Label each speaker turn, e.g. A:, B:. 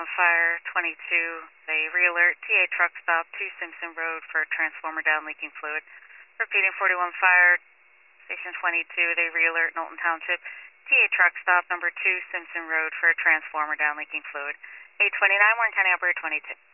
A: Fire 22, they re-alert TA truck stop 2 Simpson Road for transformer down leaking fluid. Repeating 41 Fire Station 22, they re-alert Knowlton Township TA truck stop number 2 Simpson Road for a transformer down leaking fluid. 829 Warren County Operator 22.